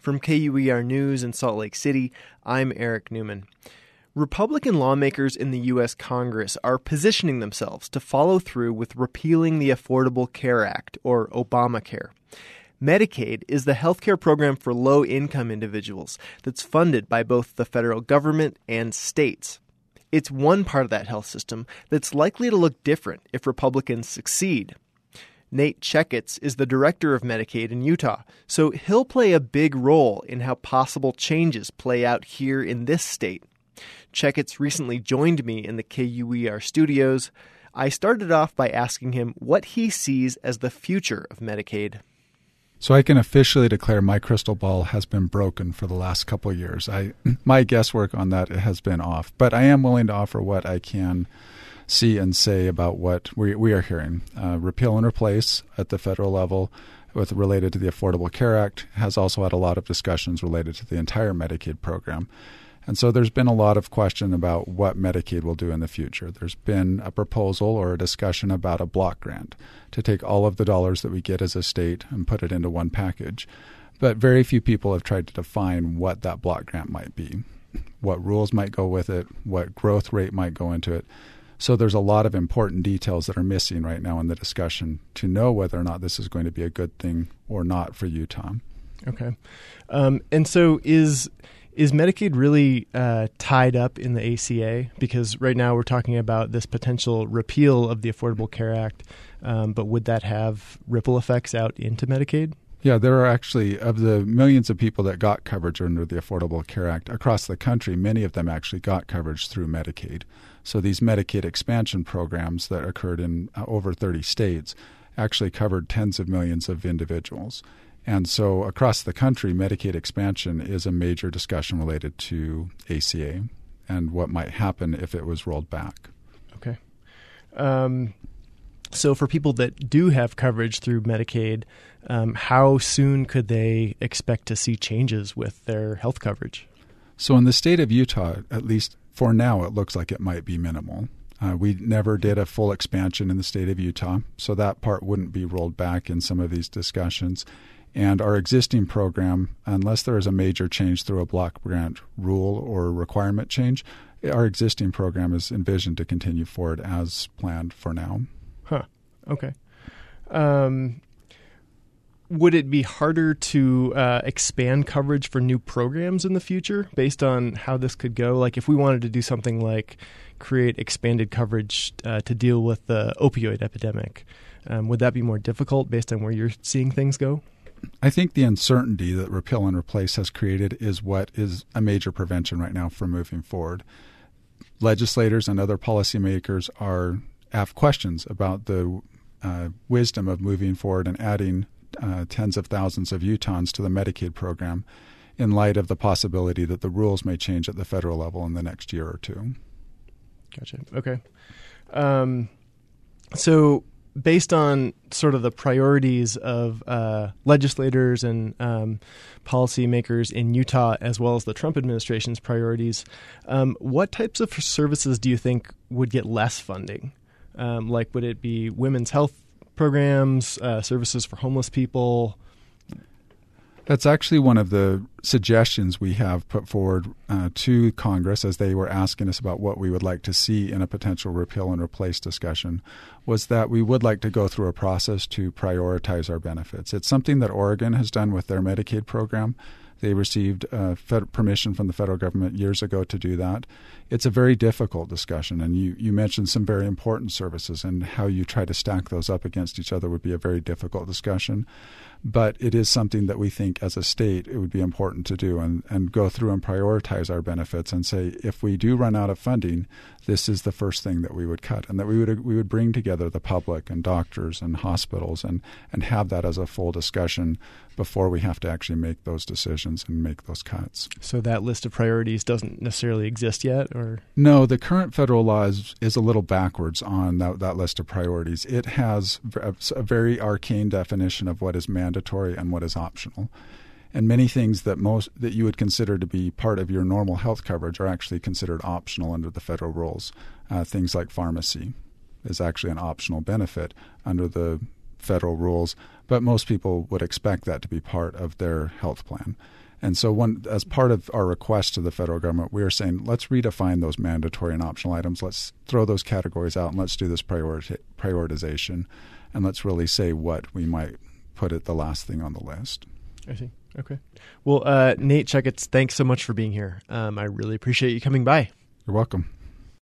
From KUER News in Salt Lake City, I'm Eric Newman. Republican lawmakers in the U.S. Congress are positioning themselves to follow through with repealing the Affordable Care Act, or Obamacare. Medicaid is the healthcare program for low-income individuals that's funded by both the federal government and states. It's one part of that health system that's likely to look different if Republicans succeed. Nate Checketts is the director of Medicaid in Utah, so he'll play a big role in how possible changes play out here in this state. Checketts recently joined me in the KUER studios. I started off by asking him what he sees as the future of Medicaid. So I can officially declare my crystal ball has been broken for the last couple of years. My guesswork on that has been off, but I am willing to offer what I can see and say about what we are hearing. Repeal and replace at the federal level related to the Affordable Care Act has also had a lot of discussions related to the entire Medicaid program. And so there's been a lot of question about what Medicaid will do in the future. There's been a proposal or a discussion about a block grant to take all of the dollars that we get as a state and put it into one package. But very few people have tried to define what that block grant might be, what rules might go with it, what growth rate might go into it. So there's a lot of important details that are missing right now in the discussion to know whether or not this is going to be a good thing or not for Utah. Okay. And so is Medicaid really tied up in the ACA? Because right now we're talking about this potential repeal of the Affordable Care Act, but would that have ripple effects out into Medicaid? Yeah, there are actually, of the millions of people that got coverage under the Affordable Care Act across the country, many of them actually got coverage through Medicaid. So these Medicaid expansion programs that occurred in over 30 states actually covered tens of millions of individuals. And so across the country, Medicaid expansion is a major discussion related to ACA and what might happen if it was rolled back. Okay. So for people that do have coverage through Medicaid, how soon could they expect to see changes with their health coverage? So in the state of Utah, at least for now, it looks like it might be minimal. We never did a full expansion in the state of Utah, so that part wouldn't be rolled back in some of these discussions. And our existing program, unless there is a major change through a block grant rule or requirement change, our existing program is envisioned to continue forward as planned for now. Huh. Okay. Would it be harder to expand coverage for new programs in the future based on how this could go? Like if we wanted to do something like create expanded coverage to deal with the opioid epidemic, would that be more difficult based on where you're seeing things go? I think the uncertainty that repeal and replace has created is what is a major prevention right now for moving forward. Legislators and other policymakers have questions about the wisdom of moving forward and adding tens of thousands of Utahns to the Medicaid program in light of the possibility that the rules may change at the federal level in the next year or two. Gotcha. Okay. So based on sort of the priorities of legislators and policymakers in Utah, as well as the Trump administration's priorities, what types of services do you think would get less funding? Like, would it be women's health programs, services for homeless people? That's actually one of the suggestions we have put forward to Congress as they were asking us about what we would like to see in a potential repeal and replace discussion, was that we would like to go through a process to prioritize our benefits. It's something that Oregon has done with their Medicaid program. They received permission from the federal government years ago to do that. It's a very difficult discussion, and you mentioned some very important services, and how you try to stack those up against each other would be a very difficult discussion. But it is something that we think as a state it would be important to do and go through and prioritize our benefits and say, if we do run out of funding, this is the first thing that we would cut, and that we would bring together the public and doctors and hospitals and have that as a full discussion before we have to actually make those decisions and make those cuts. So that list of priorities doesn't necessarily exist yet? Or no, the current federal law is a little backwards on that list of priorities. It has a very arcane definition of what is mandatory and what is optional. And many things that you would consider to be part of your normal health coverage are actually considered optional under the federal rules. Things like pharmacy is actually an optional benefit under the federal rules, but most people would expect that to be part of their health plan. And so as part of our request to the federal government, we are saying, let's redefine those mandatory and optional items. Let's throw those categories out and let's do this prioritization. And let's really say what we might put at the last thing on the list. I see. Okay. Well, Nate Checketts, thanks so much for being here. I really appreciate you coming by. You're welcome.